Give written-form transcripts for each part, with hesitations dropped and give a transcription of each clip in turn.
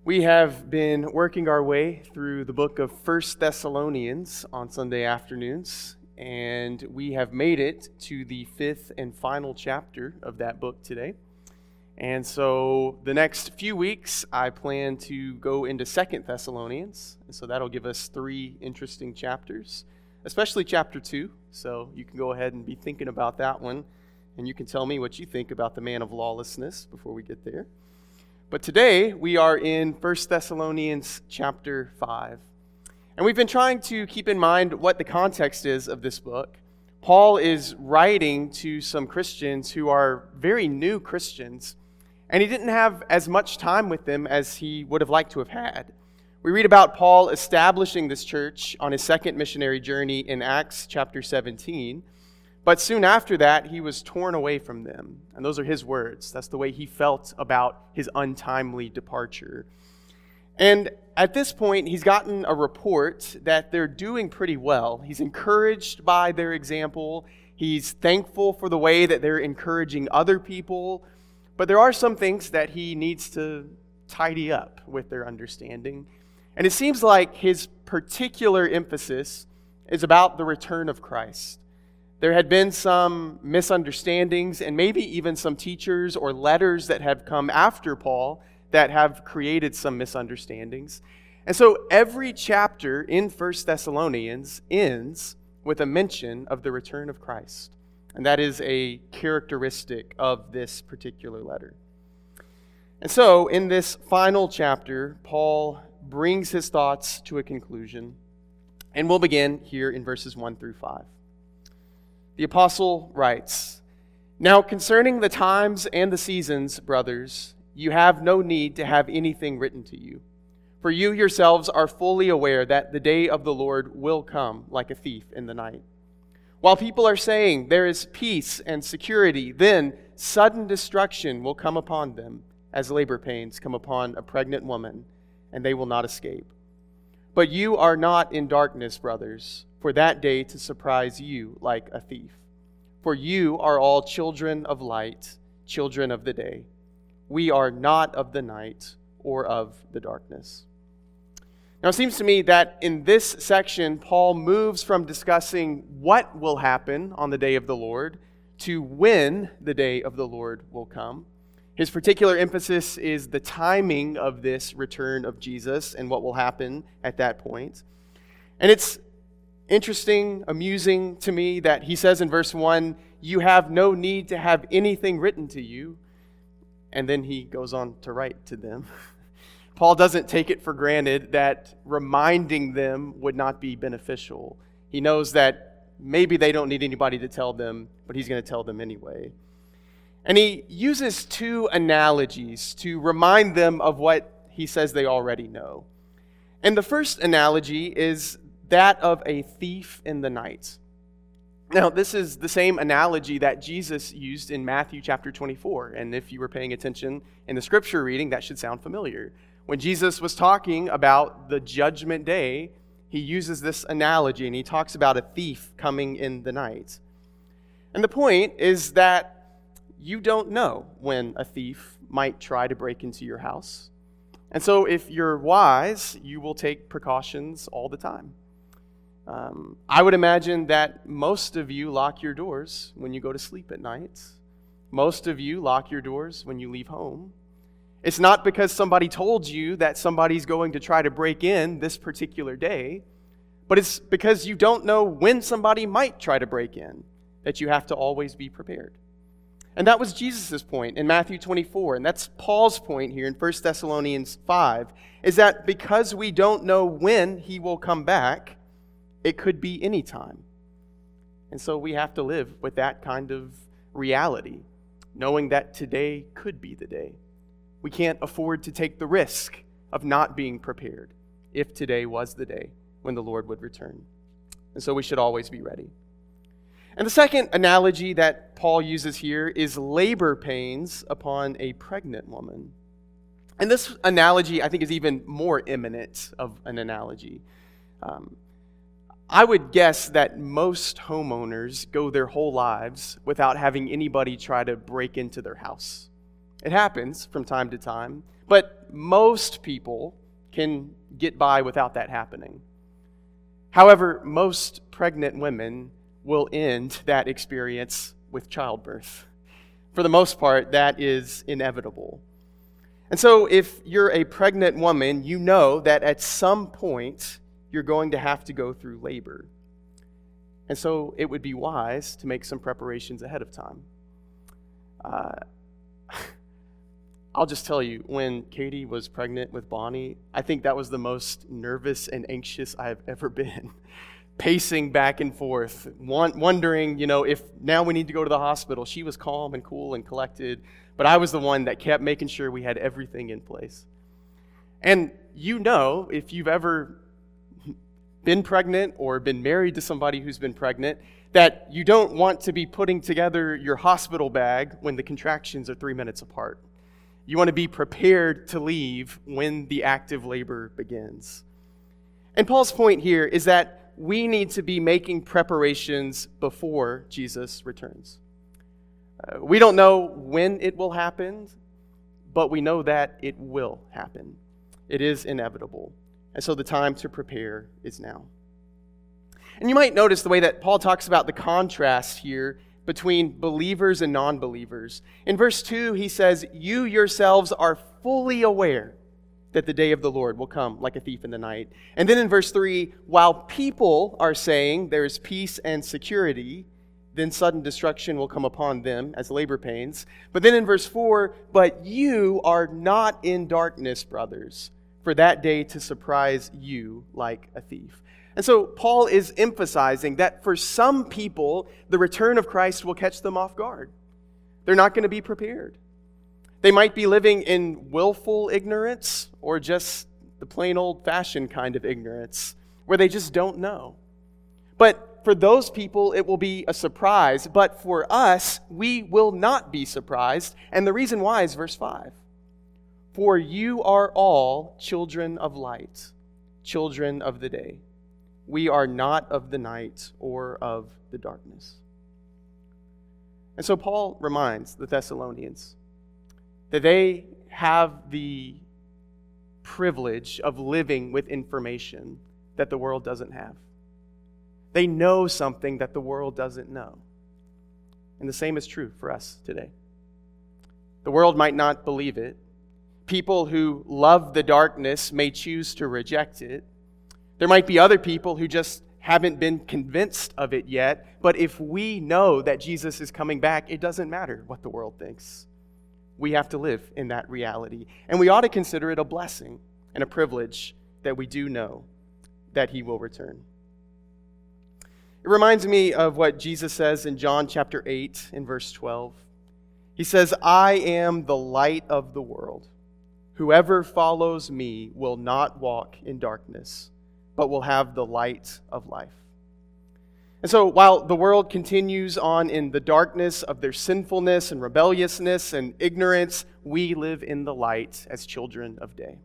We have been working our way through the book of 1 Thessalonians on Sunday afternoons, and we have made it to the fifth and final chapter of that book today. And so the next few weeks, I plan to go into 2 Thessalonians, and so that'll give us 3 interesting chapters, especially chapter 2, so you can go ahead and be thinking about that one, and you can tell me what you think about the man of lawlessness before we get there. But today, we are in 1 Thessalonians chapter 5. And we've been trying to keep in mind what the context is of this book. Paul is writing to some Christians who are very new Christians, and he didn't have as much time with them as he would have liked to have had. We read about Paul establishing this church on his second missionary journey in Acts chapter 17. But soon after that, he was torn away from them. And those are his words. That's the way he felt about his untimely departure. And at this point, he's gotten a report that they're doing pretty well. He's encouraged by their example. He's thankful for the way that they're encouraging other people. But there are some things that he needs to tidy up with their understanding. And it seems like his particular emphasis is about the return of Christ. There had been some misunderstandings and maybe even some teachers or letters that have come after Paul that have created some misunderstandings. And so every chapter in 1 Thessalonians ends with a mention of the return of Christ. And that is a characteristic of this particular letter. And so in this final chapter, Paul brings his thoughts to a conclusion. And we'll begin here in verses 1 through 5. The apostle writes, "Now concerning the times and the seasons, brothers, you have no need to have anything written to you. For you yourselves are fully aware that the day of the Lord will come like a thief in the night. While people are saying there is peace and security, then sudden destruction will come upon them, as labor pains come upon a pregnant woman, and they will not escape. But you are not in darkness, brothers, for that day to surprise you like a thief. For you are all children of light, children of the day. We are not of the night or of the darkness." Now it seems to me that in this section, Paul moves from discussing what will happen on the day of the Lord to when the day of the Lord will come. His particular emphasis is the timing of this return of Jesus and what will happen at that point. And it's interesting, amusing to me that he says in verse 1, "You have no need to have anything written to you." And then he goes on to write to them. Paul doesn't take it for granted that reminding them would not be beneficial. He knows that maybe they don't need anybody to tell them, but he's going to tell them anyway. And he uses 2 analogies to remind them of what he says they already know. And the first analogy is that of a thief in the night. Now, this is the same analogy that Jesus used in Matthew chapter 24. And if you were paying attention in the scripture reading, that should sound familiar. When Jesus was talking about the judgment day, he uses this analogy and he talks about a thief coming in the night. And the point is that you don't know when a thief might try to break into your house. And so if you're wise, you will take precautions all the time. I would imagine that most of you lock your doors when you go to sleep at night. Most of you lock your doors when you leave home. It's not because somebody told you that somebody's going to try to break in this particular day, but it's because you don't know when somebody might try to break in, that you have to always be prepared. And that was Jesus' point in Matthew 24, and that's Paul's point here in 1 Thessalonians 5, is that because we don't know when he will come back, it could be any time. And so we have to live with that kind of reality, knowing that today could be the day. We can't afford to take the risk of not being prepared if today was the day when the Lord would return. And so we should always be ready. And the second analogy that Paul uses here is labor pains upon a pregnant woman. And this analogy, I think, is even more imminent of an analogy. I would guess that most homeowners go their whole lives without having anybody try to break into their house. It happens from time to time, But most people can get by without that happening. However, most pregnant women will end that experience with childbirth. For the most part, that is inevitable. And so if you're a pregnant woman, you know that at some point you're going to have to go through labor. And so it would be wise to make some preparations ahead of time. I'll just tell you, when Katie was pregnant with Bonnie, I think that was the most nervous and anxious I have ever been. Pacing back and forth, wondering, if now we need to go to the hospital. She was calm and cool and collected, but I was the one that kept making sure we had everything in place. And if you've ever been pregnant or been married to somebody who's been pregnant, that you don't want to be putting together your hospital bag when the contractions are 3 minutes apart. You want to be prepared to leave when the active labor begins. And Paul's point here is that we need to be making preparations before Jesus returns. We don't know when it will happen, but we know that it will happen. It is inevitable. And so the time to prepare is now. And you might notice the way that Paul talks about the contrast here between believers and non-believers. In verse 2, he says, "You yourselves are fully aware that the day of the Lord will come like a thief in the night." And then in verse 3, while people are saying there is peace and security, then sudden destruction will come upon them as labor pains. But then in verse 4, "But you are not in darkness, brothers, for that day to surprise you like a thief." And so Paul is emphasizing that for some people, the return of Christ will catch them off guard. They're not going to be prepared. They might be living in willful ignorance or just the plain old-fashioned kind of ignorance where they just don't know. But for those people, it will be a surprise. But for us, we will not be surprised. And the reason why is verse 5. "For you are all children of light, children of the day. We are not of the night or of the darkness." And so Paul reminds the Thessalonians that they have the privilege of living with information that the world doesn't have. They know something that the world doesn't know. And the same is true for us today. The world might not believe it. People who love the darkness may choose to reject it. There might be other people who just haven't been convinced of it yet, but if we know that Jesus is coming back, it doesn't matter what the world thinks. We have to live in that reality. And we ought to consider it a blessing and a privilege that we do know that He will return. It reminds me of what Jesus says in John chapter 8 in verse 12. He says, "I am the light of the world. Whoever follows me will not walk in darkness, but will have the light of life." And so while the world continues on in the darkness of their sinfulness and rebelliousness and ignorance, we live in the light as children of day.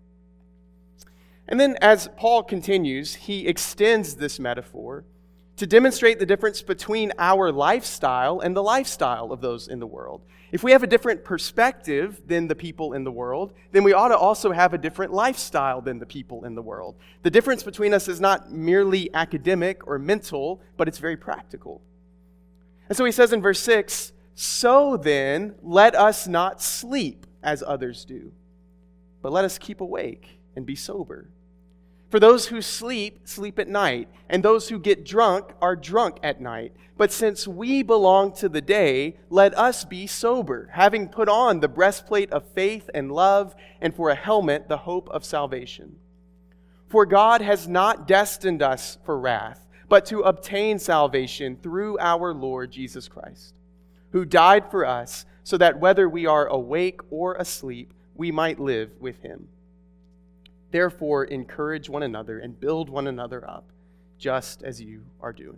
And then as Paul continues, he extends this metaphor to demonstrate the difference between our lifestyle and the lifestyle of those in the world. If we have a different perspective than the people in the world, then we ought to also have a different lifestyle than the people in the world. The difference between us is not merely academic or mental, but it's very practical. And so he says in verse 6, "So then, let us not sleep as others do, but let us keep awake and be sober. For those who sleep, sleep at night, and those who get drunk are drunk at night. But since we belong to the day, let us be sober, having put on the breastplate of faith and love, and for a helmet the hope of salvation. For God has not destined us for wrath, but to obtain salvation through our Lord Jesus Christ, who died for us, so that whether we are awake or asleep, we might live with Him. Therefore, encourage one another and build one another up, just as you are doing."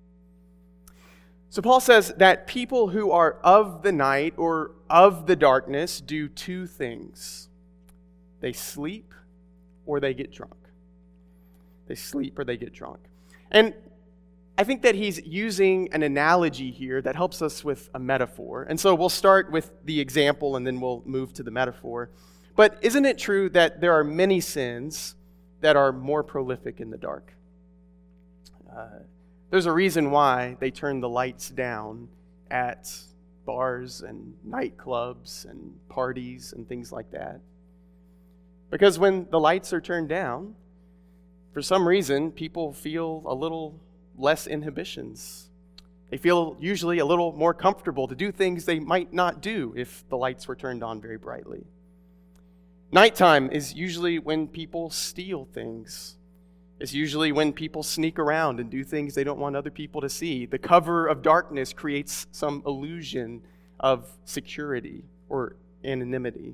So Paul says that people who are of the night or of the darkness do two things. They sleep or they get drunk. They sleep or they get drunk. And I think that he's using an analogy here that helps us with a metaphor. And so we'll start with the example and then we'll move to the metaphor. But isn't it true that there are many sins that are more prolific in the dark? There's a reason why they turn the lights down at bars and nightclubs and parties and things like that. Because when the lights are turned down, for some reason, people feel a little less inhibitions. They feel usually a little more comfortable to do things they might not do if the lights were turned on very brightly. Nighttime is usually when people steal things. It's usually when people sneak around and do things they don't want other people to see. The cover of darkness creates some illusion of security or anonymity.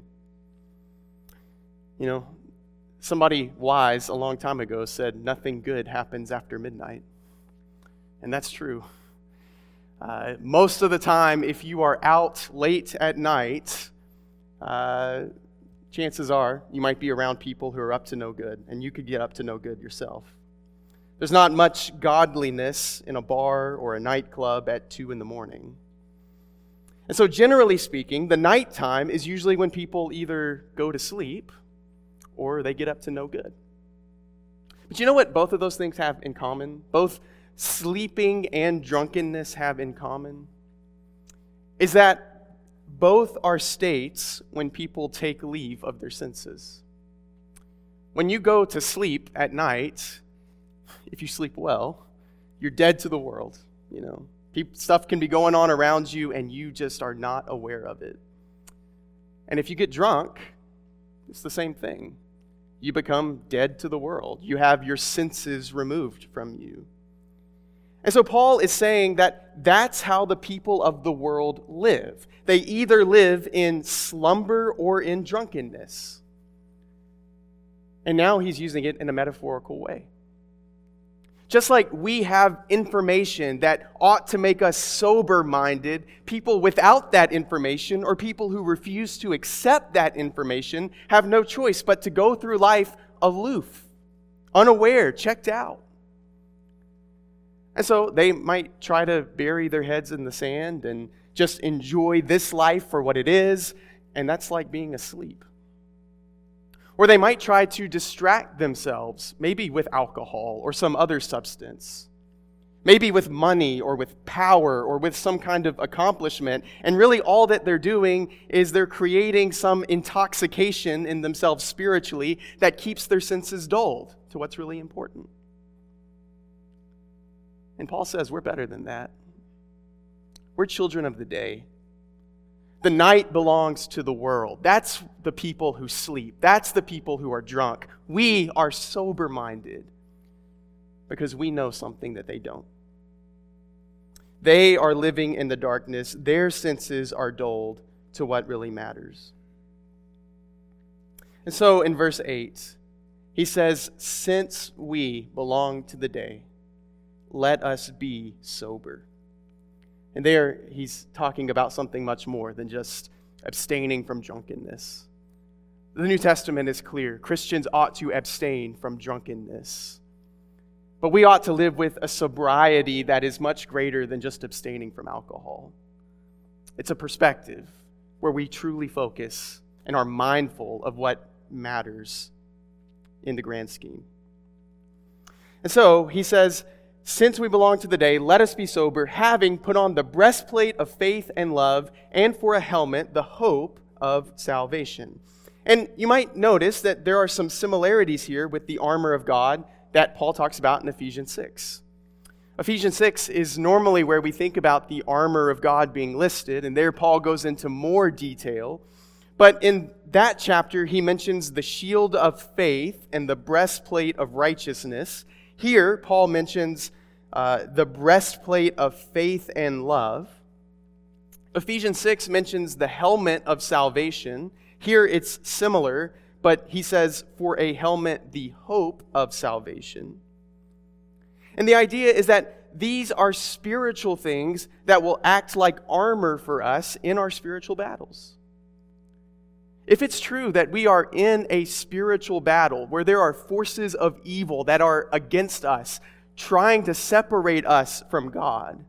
You know, somebody wise a long time ago said, "Nothing good happens after midnight." And that's true. Most of the time, if you are out late at night, chances are you might be around people who are up to no good, and you could get up to no good yourself. There's not much godliness in a bar or a nightclub at 2 a.m. And so generally speaking, the nighttime is usually when people either go to sleep or they get up to no good. But you know what both of those things have in common? Both sleeping and drunkenness have in common? Is that both are states when people take leave of their senses. When you go to sleep at night, if you sleep well, you're dead to the world. You know, stuff can be going on around you and you just are not aware of it. And if you get drunk, it's the same thing. You become dead to the world. You have your senses removed from you. And so Paul is saying that that's how the people of the world live. They either live in slumber or in drunkenness. And now he's using it in a metaphorical way. Just like we have information that ought to make us sober-minded, people without that information or people who refuse to accept that information have no choice but to go through life aloof, unaware, checked out. And so they might try to bury their heads in the sand and just enjoy this life for what it is, and that's like being asleep. Or they might try to distract themselves, maybe with alcohol or some other substance, maybe with money or with power or with some kind of accomplishment, and really all that they're doing is they're creating some intoxication in themselves spiritually that keeps their senses dulled to what's really important. And Paul says we're better than that. We're children of the day. The night belongs to the world. That's the people who sleep. That's the people who are drunk. We are sober-minded because we know something that they don't. They are living in the darkness. Their senses are dulled to what really matters. And so in verse 8, he says, "Since we belong to the day, let us be sober." And there he's talking about something much more than just abstaining from drunkenness. The New Testament is clear. Christians ought to abstain from drunkenness. But we ought to live with a sobriety that is much greater than just abstaining from alcohol. It's a perspective where we truly focus and are mindful of what matters in the grand scheme. And so he says, "Since we belong to the day, let us be sober, having put on the breastplate of faith and love, and for a helmet, the hope of salvation." And you might notice that there are some similarities here with the armor of God that Paul talks about in Ephesians 6. Ephesians 6 is normally where we think about the armor of God being listed, and there Paul goes into more detail. But in that chapter, he mentions the shield of faith and the breastplate of righteousness. Here, Paul mentions the breastplate of faith and love. Ephesians 6 mentions the helmet of salvation. Here it's similar, but he says, for a helmet, the hope of salvation. And the idea is that these are spiritual things that will act like armor for us in our spiritual battles. If it's true that we are in a spiritual battle where there are forces of evil that are against us, trying to separate us from God,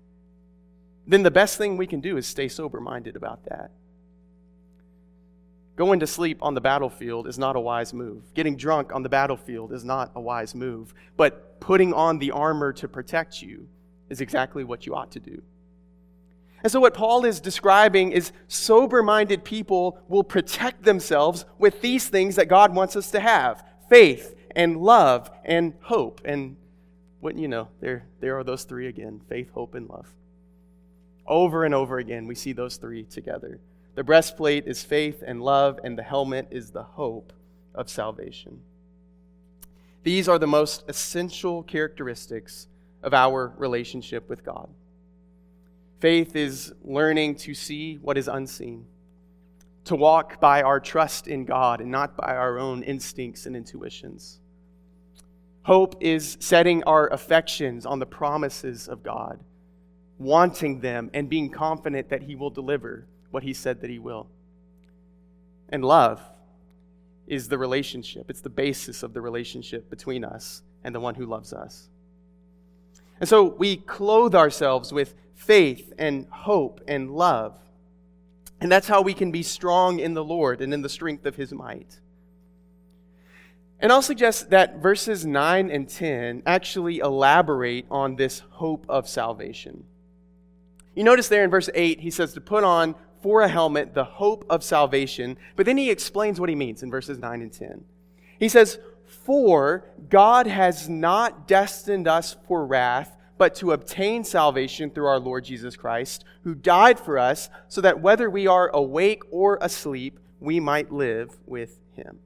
then the best thing we can do is stay sober-minded about that. Going to sleep on the battlefield is not a wise move. Getting drunk on the battlefield is not a wise move. But putting on the armor to protect you is exactly what you ought to do. And so what Paul is describing is sober-minded people will protect themselves with these things that God wants us to have: faith and love and hope. And wouldn't you know, there are those three again: faith, hope, and love. Over and over again, we see those three together. The breastplate is faith and love, and the helmet is the hope of salvation. These are the most essential characteristics of our relationship with God. Faith is learning to see what is unseen, to walk by our trust in God and not by our own instincts and intuitions. Hope is setting our affections on the promises of God, wanting them and being confident that He will deliver what He said that He will. And love is the relationship. It's the basis of the relationship between us and the one who loves us. And so we clothe ourselves with faith and hope and love. And that's how we can be strong in the Lord and in the strength of His might. And I'll suggest that verses 9 and 10 actually elaborate on this hope of salvation. You notice there in verse 8, he says to put on for a helmet the hope of salvation, but then he explains what he means in verses 9 and 10. He says, "For God has not destined us for wrath, but to obtain salvation through our Lord Jesus Christ, who died for us, so that whether we are awake or asleep, we might live with Him."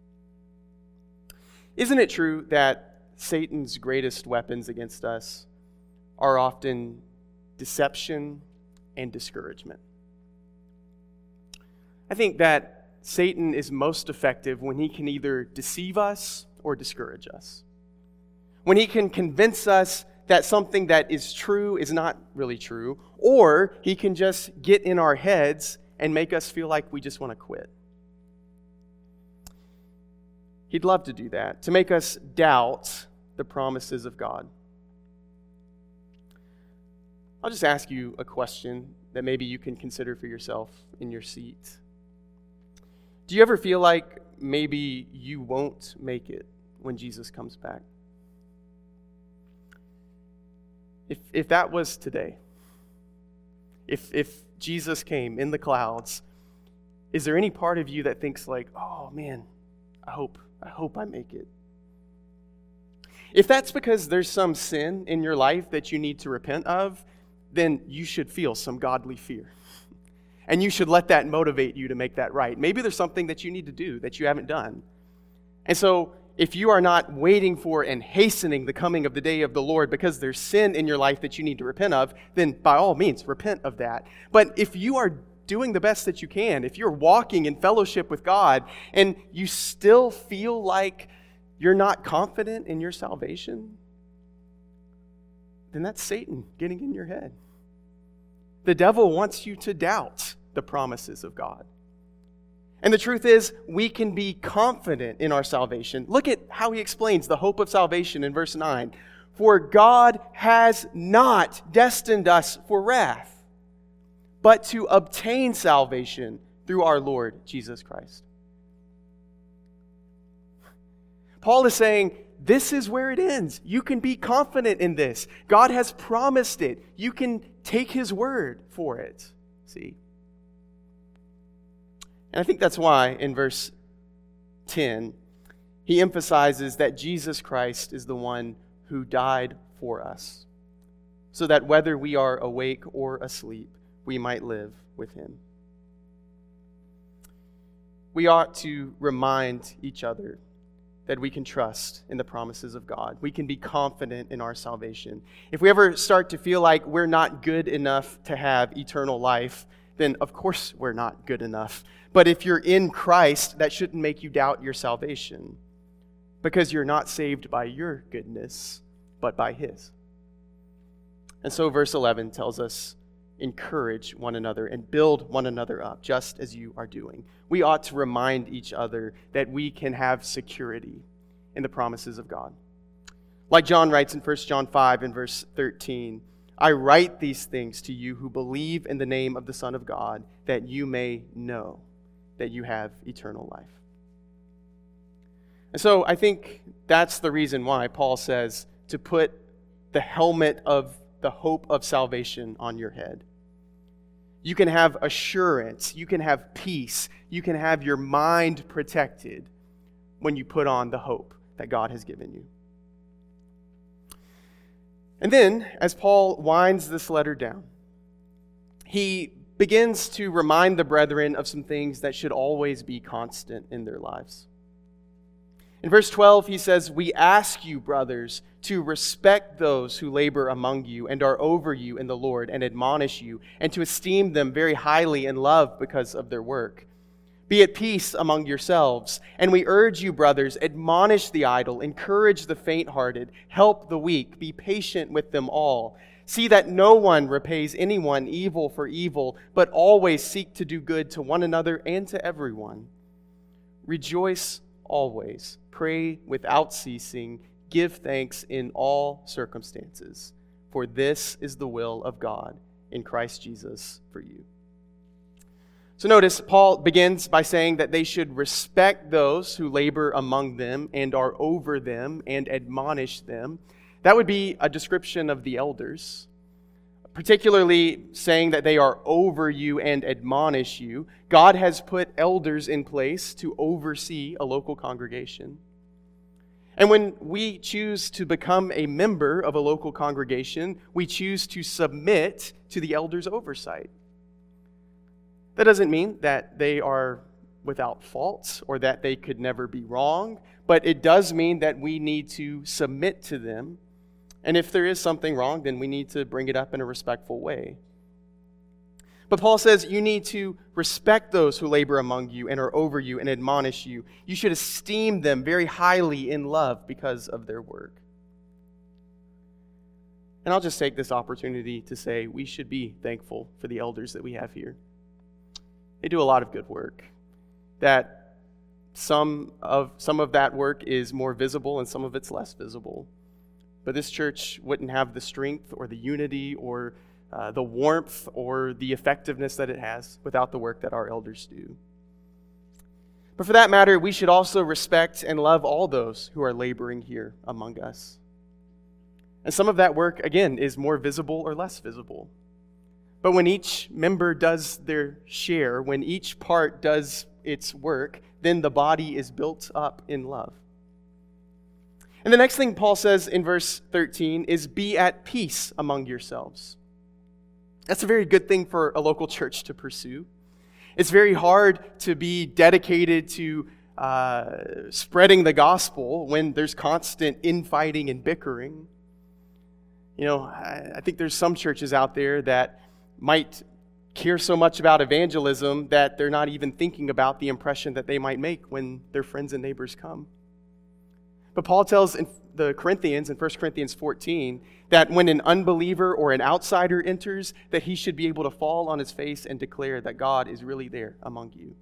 Isn't it true that Satan's greatest weapons against us are often deception and discouragement? I think that Satan is most effective when he can either deceive us or discourage us. When he can convince us that something that is true is not really true, or he can just get in our heads and make us feel like we just want to quit. He'd love to do that, to make us doubt the promises of God. I'll just ask you a question that maybe you can consider for yourself in your seat. Do you ever feel like maybe you won't make it when Jesus comes back? If that was today, if Jesus came in the clouds, is there any part of you that thinks like, oh man, I hope I make it? If that's because there's some sin in your life that you need to repent of, then you should feel some godly fear. And you should let that motivate you to make that right. Maybe there's something that you need to do that you haven't done. And so if you are not waiting for and hastening the coming of the day of the Lord because there's sin in your life that you need to repent of, then by all means, repent of that. But if you are doing the best that you can, if you're walking in fellowship with God and you still feel like you're not confident in your salvation, then that's Satan getting in your head. The devil wants you to doubt the promises of God. And the truth is, we can be confident in our salvation. Look at how he explains the hope of salvation in verse 9. "For God has not destined us for wrath, but to obtain salvation through our Lord Jesus Christ." Paul is saying, this is where it ends. You can be confident in this. God has promised it. You can take His word for it. See? And I think that's why in verse 10, he emphasizes that Jesus Christ is the one who died for us, so that whether we are awake or asleep, we might live with Him. We ought to remind each other that we can trust in the promises of God. We can be confident in our salvation. If we ever start to feel like we're not good enough to have eternal life, then of course we're not good enough. But if you're in Christ, that shouldn't make you doubt your salvation, because you're not saved by your goodness, but by His. And so verse 11 tells us, encourage one another and build one another up, just as you are doing. We ought to remind each other that we can have security in the promises of God. Like John writes in 1 John 5 and verse 13, "I write these things to you who believe in the name of the Son of God, that you may know that you have eternal life. And so I think that's the reason why Paul says to put the helmet of the hope of salvation on your head. You can have assurance, you can have peace, you can have your mind protected when you put on the hope that God has given you. And then, as Paul winds this letter down, he begins to remind the brethren of some things that should always be constant in their lives. In verse 12, he says, "We ask you, brothers, to respect those who labor among you and are over you in the Lord and admonish you, and to esteem them very highly in love because of their work. Be at peace among yourselves. And we urge you, brothers, admonish the idle, encourage the faint-hearted, help the weak, be patient with them all. See that no one repays anyone evil for evil, but always seek to do good to one another and to everyone. Rejoice always, pray without ceasing, give thanks in all circumstances, for this is the will of God in Christ Jesus for you." So notice, Paul begins by saying that they should respect those who labor among them and are over them and admonish them. That would be a description of the elders, particularly saying that they are over you and admonish you. God has put elders in place to oversee a local congregation. And when we choose to become a member of a local congregation, we choose to submit to the elders' oversight. That doesn't mean that they are without faults or that they could never be wrong, but it does mean that we need to submit to them. And if there is something wrong, then we need to bring it up in a respectful way. But Paul says you need to respect those who labor among you and are over you and admonish you. You should esteem them very highly in love because of their work. And I'll just take this opportunity to say we should be thankful for the elders that we have here. They do a lot of good work. That some of that work is more visible and some of it's less visible. But this church wouldn't have the strength or the unity or the warmth or the effectiveness that it has without the work that our elders do. But for that matter, we should also respect and love all those who are laboring here among us. And some of that work, again, is more visible or less visible. But when each member does their share, when each part does its work, then the body is built up in love. And the next thing Paul says in verse 13 is, "Be at peace among yourselves." That's a very good thing for a local church to pursue. It's very hard to be dedicated to spreading the gospel when there's constant infighting and bickering. You know, I think there's some churches out there that might care so much about evangelism that they're not even thinking about the impression that they might make when their friends and neighbors come. But Paul tells in the Corinthians in 1 Corinthians 14 that when an unbeliever or an outsider enters, that he should be able to fall on his face and declare that God is really there among you.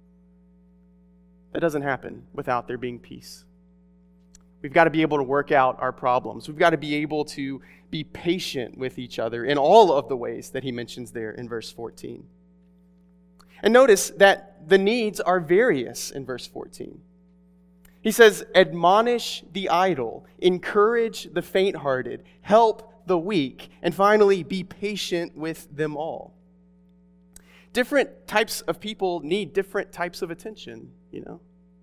That doesn't happen without there being peace. We've got to be able to work out our problems. We've got to be able to be patient with each other in all of the ways that he mentions there in verse 14. And notice that the needs are various in verse 14. He says, "Admonish the idle, encourage the faint-hearted, help the weak, and finally be patient with them all." Different types of people need different types of attention, you know.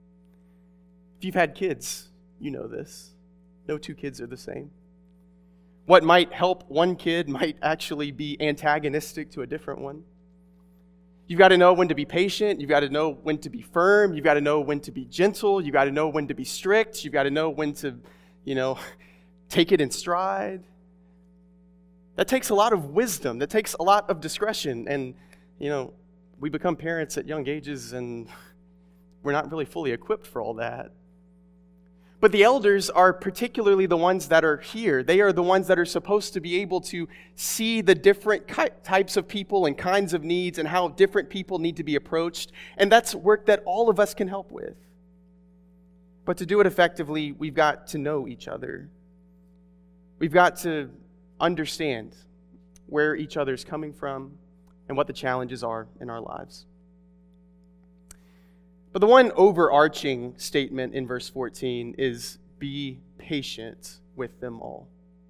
If you've had kids, you know this. No two kids are the same. What might help one kid might actually be antagonistic to a different one. You've got to know when to be patient. You've got to know when to be firm. You've got to know when to be gentle. You've got to know when to be strict. You've got to know when to, take it in stride. That takes a lot of wisdom. That takes a lot of discretion. And, we become parents at young ages and we're not really fully equipped for all that. But the elders are particularly the ones that are here. They are the ones that are supposed to be able to see the different types of people and kinds of needs and how different people need to be approached. And that's work that all of us can help with. But to do it effectively, we've got to know each other. We've got to understand where each other's coming from and what the challenges are in our lives. But the one overarching statement in verse 14 is, be patient with them all.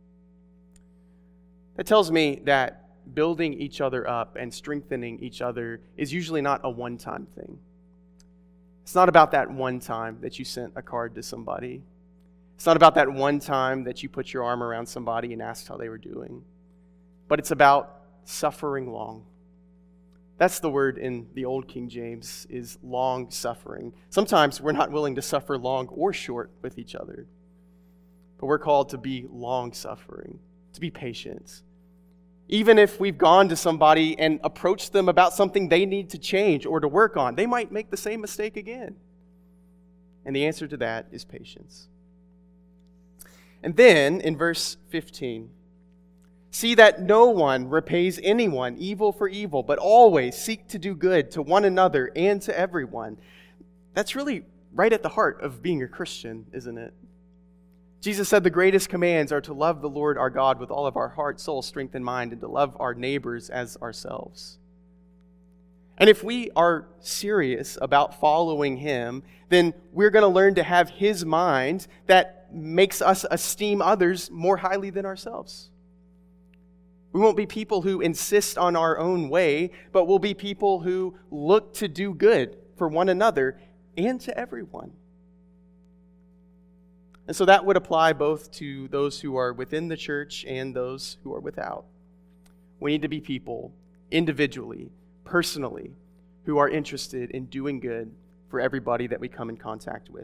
That tells me that building each other up and strengthening each other is usually not a one-time thing. It's not about that one time that you sent a card to somebody. It's not about that one time that you put your arm around somebody and asked how they were doing. But it's about suffering long. That's the word in the Old King James, is long suffering. Sometimes we're not willing to suffer long or short with each other. But we're called to be long suffering, to be patient. Even if we've gone to somebody and approached them about something they need to change or to work on, they might make the same mistake again. And the answer to that is patience. And then in verse 15, see that no one repays anyone evil for evil, but always seek to do good to one another and to everyone. That's really right at the heart of being a Christian, isn't it? Jesus said the greatest commands are to love the Lord our God with all of our heart, soul, strength, and mind, and to love our neighbors as ourselves. And if we are serious about following Him, then we're going to learn to have His mind that makes us esteem others more highly than ourselves. We won't be people who insist on our own way, but we'll be people who look to do good for one another and to everyone. And so that would apply both to those who are within the church and those who are without. We need to be people individually, personally, who are interested in doing good for everybody that we come in contact with.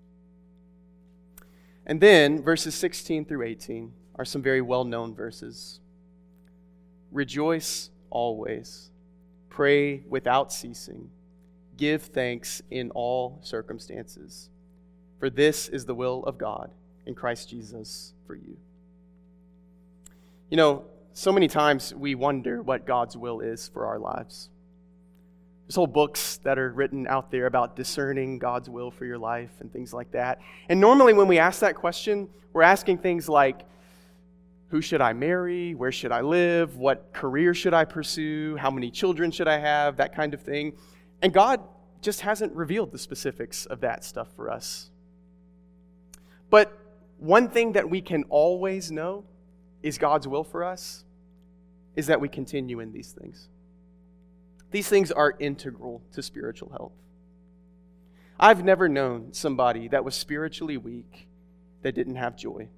And then verses 16 through 18 are some very well-known verses. Rejoice always. Pray without ceasing. Give thanks in all circumstances. For this is the will of God in Christ Jesus for you. You know, so many times we wonder what God's will is for our lives. There's whole books that are written out there about discerning God's will for your life and things like that. And normally when we ask that question, we're asking things like, who should I marry? Where should I live? What career should I pursue? How many children should I have? That kind of thing. And God just hasn't revealed the specifics of that stuff for us. But one thing that we can always know is God's will for us is that we continue in these things. These things are integral to spiritual health. I've never known somebody that was spiritually weak that didn't have joy.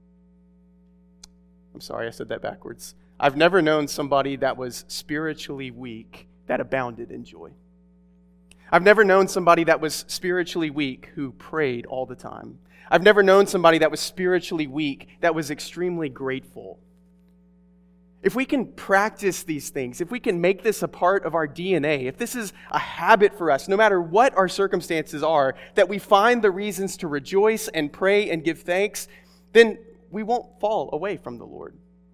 I'm sorry, I said that backwards. I've never known somebody that was spiritually weak that abounded in joy. I've never known somebody that was spiritually weak who prayed all the time. I've never known somebody that was spiritually weak that was extremely grateful. If we can practice these things, if we can make this a part of our DNA, if this is a habit for us, no matter what our circumstances are, that we find the reasons to rejoice and pray and give thanks, then we won't fall away from the Lord.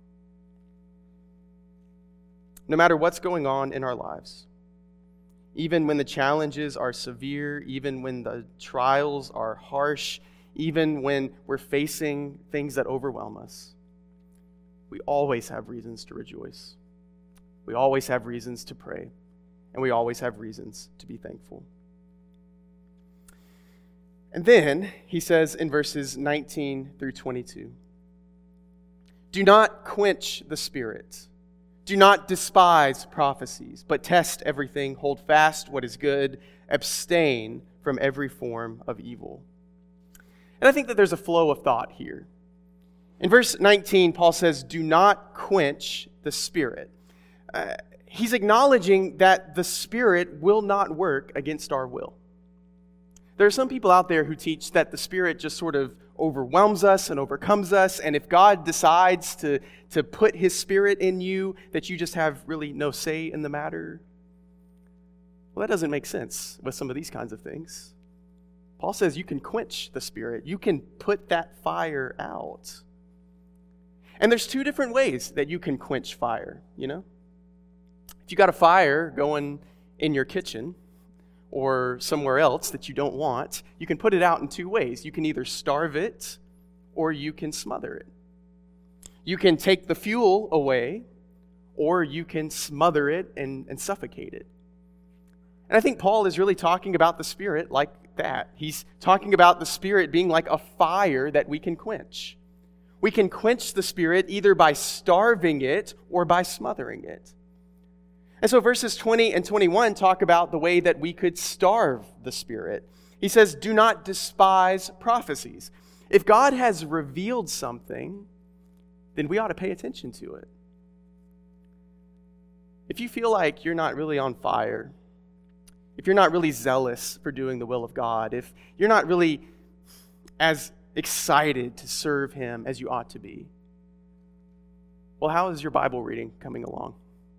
No matter what's going on in our lives, even when the challenges are severe, even when the trials are harsh, even when we're facing things that overwhelm us, we always have reasons to rejoice. We always have reasons to pray. And we always have reasons to be thankful. And then he says in verses 19 through 22, do not quench the Spirit. Do not despise prophecies, but test everything, hold fast what is good, abstain from every form of evil. And I think that there's a flow of thought here. In verse 19, Paul says, do not quench the Spirit. He's acknowledging that the Spirit will not work against our will. There are some people out there who teach that the Spirit just sort of overwhelms us and overcomes us, and if God decides to put His Spirit in you, that you just have really no say in the matter. Well, that doesn't make sense with some of these kinds of things. Paul says you can quench the Spirit. You can put that fire out. And there's two different ways that you can quench fire, you know? If you got a fire going in your kitchen or somewhere else that you don't want, you can put it out in two ways. You can either starve it or you can smother it. You can take the fuel away or you can smother it and suffocate it. And I think Paul is really talking about the Spirit like that. He's talking about the Spirit being like a fire that we can quench. We can quench the Spirit either by starving it or by smothering it. And so verses 20 and 21 talk about the way that we could starve the Spirit. He says, do not despise prophecies. If God has revealed something, then we ought to pay attention to it. If you feel like you're not really on fire, if you're not really zealous for doing the will of God, if you're not really as excited to serve Him as you ought to be, well, how is your Bible reading coming along?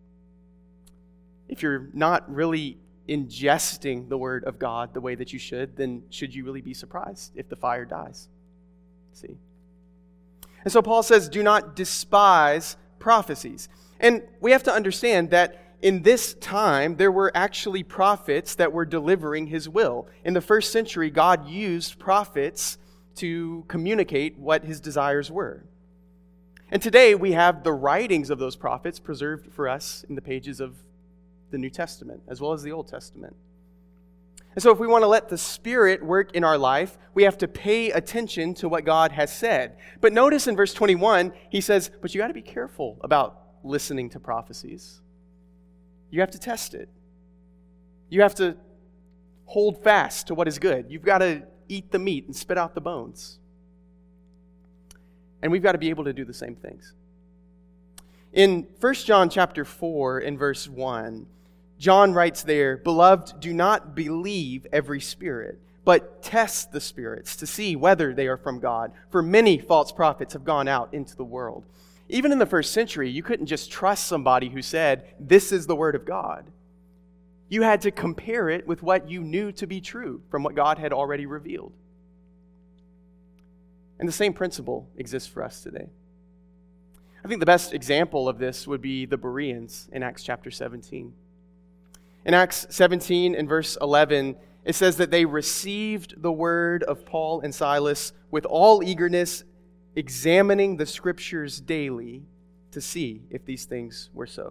If you're not really ingesting the Word of God the way that you should, then should you really be surprised if the fire dies? See? And so Paul says, do not despise prophecies. And we have to understand that in this time, there were actually prophets that were delivering His will. In the first century, God used prophets to communicate what His desires were. And today, we have the writings of those prophets preserved for us in the pages of the New Testament, as well as the Old Testament. And so if we want to let the Spirit work in our life, we have to pay attention to what God has said. But notice in verse 21, he says, but you got to be careful about listening to prophecies. You have to test it. You have to hold fast to what is good. You've got to eat the meat and spit out the bones. And we've got to be able to do the same things. In 1 John chapter 4 and verse 1, John writes there, beloved, do not believe every spirit, but test the spirits to see whether they are from God. For many false prophets have gone out into the world. Even in the first century, you couldn't just trust somebody who said, this is the word of God. You had to compare it with what you knew to be true from what God had already revealed. And the same principle exists for us today. I think the best example of this would be the Bereans in Acts chapter 17. In Acts 17 and verse 11, it says that they received the word of Paul and Silas with all eagerness, examining the scriptures daily to see if these things were so.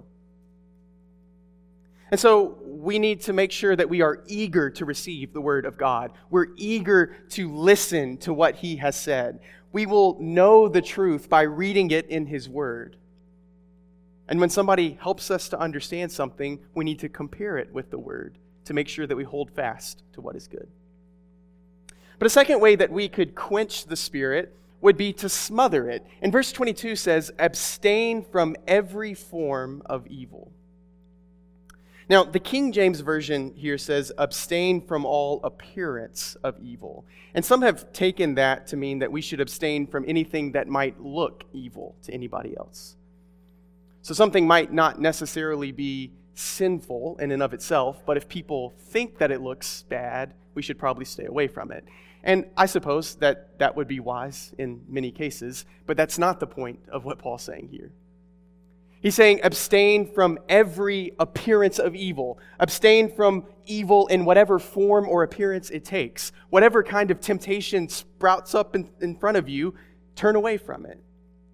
And so we need to make sure that we are eager to receive the word of God. We're eager to listen to what He has said. We will know the truth by reading it in His word. And when somebody helps us to understand something, we need to compare it with the word to make sure that we hold fast to what is good. But a second way that we could quench the Spirit would be to smother it. And verse 22 says, abstain from every form of evil. Now, the King James Version here says, abstain from all appearance of evil. And some have taken that to mean that we should abstain from anything that might look evil to anybody else. So something might not necessarily be sinful in and of itself, but if people think that it looks bad, we should probably stay away from it. And I suppose that that would be wise in many cases, but that's not the point of what Paul's saying here. He's saying abstain from every appearance of evil. Abstain from evil in whatever form or appearance it takes. Whatever kind of temptation sprouts up in front of you, turn away from it.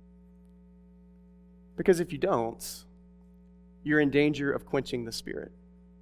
Because if you don't, you're in danger of quenching the Spirit.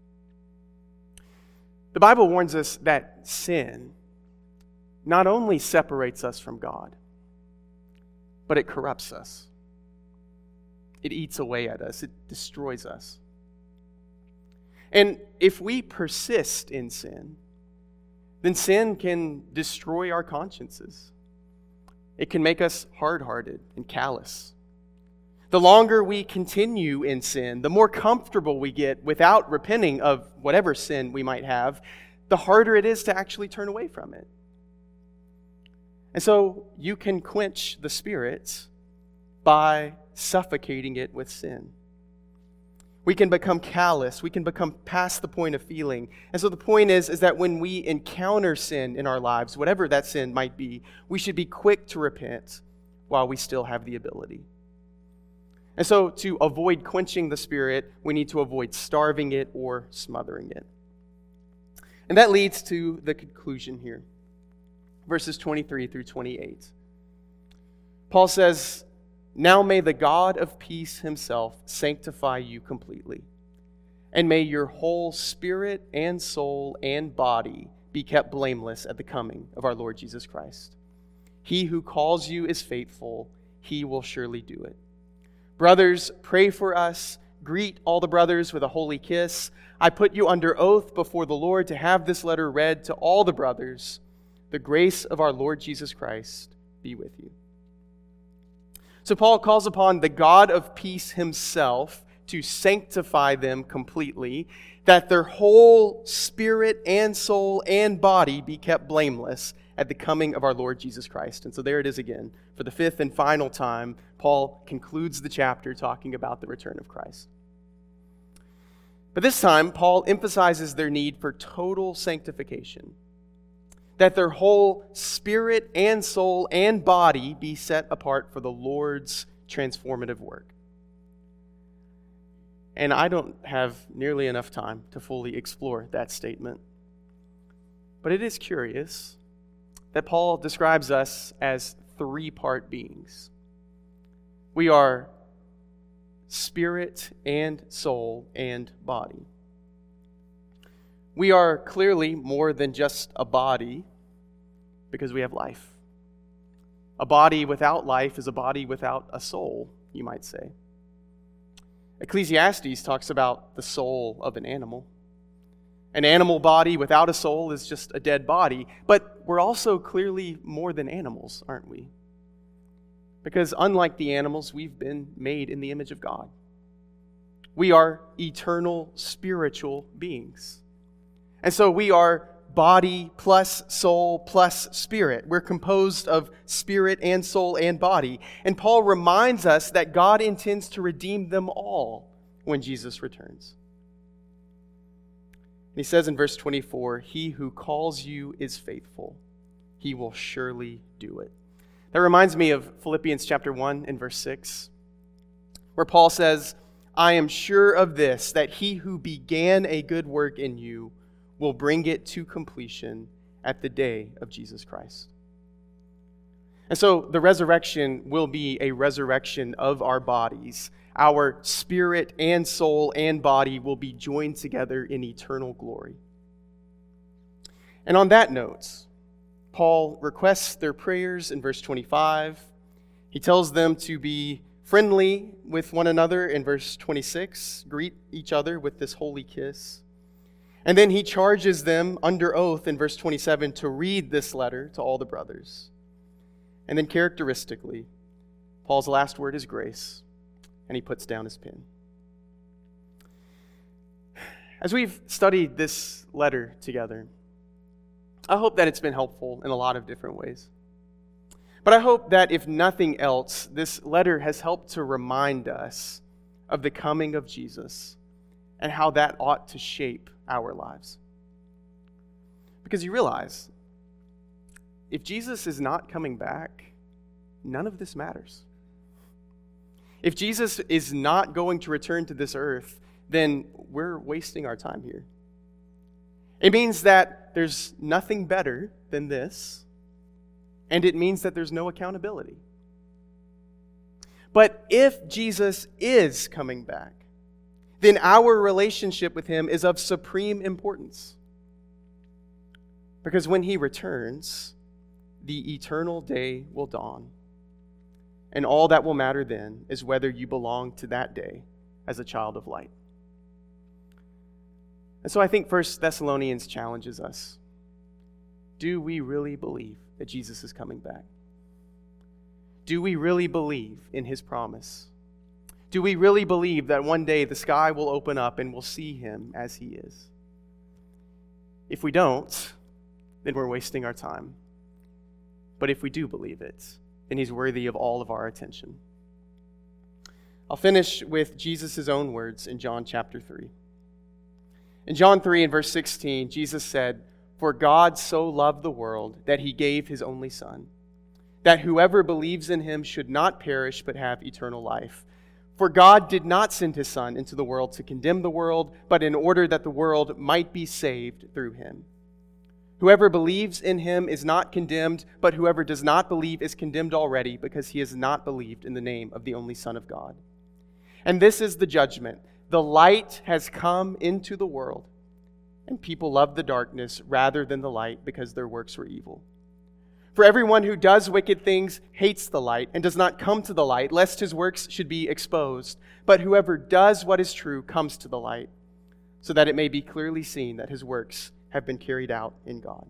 The Bible warns us that sin not only separates us from God, but it corrupts us. It eats away at us. It destroys us. And if we persist in sin, then sin can destroy our consciences. It can make us hard-hearted and callous. The longer we continue in sin, the more comfortable we get without repenting of whatever sin we might have, the harder it is to actually turn away from it. And so you can quench the Spirit by suffocating it with sin. We can become callous. We can become past the point of feeling. And so the point is that when we encounter sin in our lives, whatever that sin might be, we should be quick to repent while we still have the ability. And so to avoid quenching the Spirit, we need to avoid starving it or smothering it. And that leads to the conclusion here. Verses 23 through 28. Paul says, now may the God of peace Himself sanctify you completely. And may your whole spirit and soul and body be kept blameless at the coming of our Lord Jesus Christ. He who calls you is faithful. He will surely do it. Brothers, pray for us. Greet all the brothers with a holy kiss. I put you under oath before the Lord to have this letter read to all the brothers. The grace of our Lord Jesus Christ be with you. So Paul calls upon the God of peace himself to sanctify them completely, that their whole spirit and soul and body be kept blameless at the coming of our Lord Jesus Christ. And so there it is again. For the fifth and final time, Paul concludes the chapter talking about the return of Christ. But this time, Paul emphasizes their need for total sanctification, that their whole spirit and soul and body be set apart for the Lord's transformative work. And I don't have nearly enough time to fully explore that statement. But it is curious that Paul describes us as three-part beings. We are spirit and soul and body. We are clearly more than just a body because we have life. A body without life is a body without a soul, you might say. Ecclesiastes talks about the soul of an animal. An animal body without a soul is just a dead body. But we're also clearly more than animals, aren't we? Because unlike the animals, we've been made in the image of God. We are eternal spiritual beings. And so we are body plus soul plus spirit. We're composed of spirit and soul and body. And Paul reminds us that God intends to redeem them all when Jesus returns. He says in verse 24, "He who calls you is faithful. He will surely do it." That reminds me of Philippians chapter 1 and verse 6, where Paul says, "I am sure of this, that he who began a good work in you will bring it to completion at the day of Jesus Christ." And so the resurrection will be a resurrection of our bodies. Our spirit and soul and body will be joined together in eternal glory. And on that note, Paul requests their prayers in verse 25. He tells them to be friendly with one another in verse 26. Greet each other with this holy kiss. And then he charges them under oath in verse 27 to read this letter to all the brothers. And then characteristically, Paul's last word is grace, and he puts down his pen. As we've studied this letter together, I hope that it's been helpful in a lot of different ways. But I hope that if nothing else, this letter has helped to remind us of the coming of Jesus and how that ought to shape our lives. Because you realize, if Jesus is not coming back, none of this matters. If Jesus is not going to return to this earth, then we're wasting our time here. It means that there's nothing better than this, and it means that there's no accountability. But if Jesus is coming back, then our relationship with him is of supreme importance. Because when he returns, the eternal day will dawn. And all that will matter then is whether you belong to that day as a child of light. And so I think 1 Thessalonians challenges us. Do we really believe that Jesus is coming back? Do we really believe in his promise? Do we really believe that one day the sky will open up and we'll see him as he is? If we don't, then we're wasting our time. But if we do believe it, then he's worthy of all of our attention. I'll finish with Jesus' own words in John chapter 3. In John 3 and verse 16, Jesus said, "For God so loved the world that he gave his only Son, that whoever believes in him should not perish but have eternal life. For God did not send his Son into the world to condemn the world, but in order that the world might be saved through him. Whoever believes in him is not condemned, but whoever does not believe is condemned already, because he has not believed in the name of the only Son of God. And this is the judgment, The light has come into the world, and people love the darkness rather than the light because their works were evil. For everyone who does wicked things hates the light and does not come to the light, lest his works should be exposed. But whoever does what is true comes to the light, so that it may be clearly seen that his works have been carried out in God.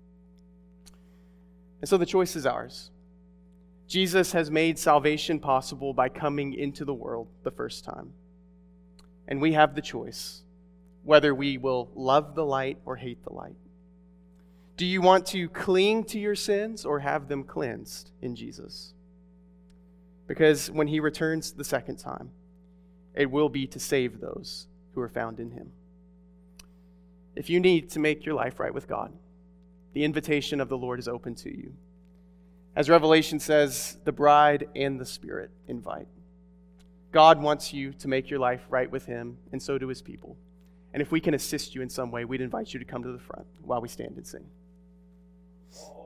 And so the choice is ours. Jesus has made salvation possible by coming into the world the first time. And we have the choice whether we will love the light or hate the light. Do you want to cling to your sins or have them cleansed in Jesus? Because when he returns the second time, it will be to save those who are found in him. If you need to make your life right with God, the invitation of the Lord is open to you. As Revelation says, the bride and the Spirit invite. God wants you to make your life right with him, and so do his people. And if we can assist you in some way, we'd invite you to come to the front while we stand and sing.